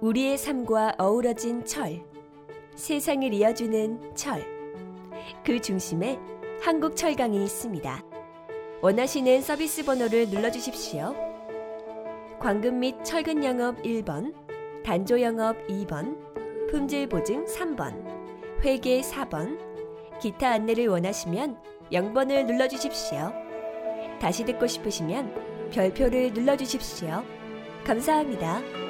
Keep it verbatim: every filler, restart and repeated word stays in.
우리의 삶과 어우러진 철, 세상을 이어주는 철, 그 중심에 한국철강이 있습니다. 원하시는 서비스 번호를 눌러주십시오. 광금 및 철근 영업 일 번, 단조 영업 이 번, 품질 보증 삼 번, 회계 사 번, 기타 안내를 원하시면 영 번을 눌러주십시오. 다시 듣고 싶으시면 별표를 눌러주십시오. 감사합니다.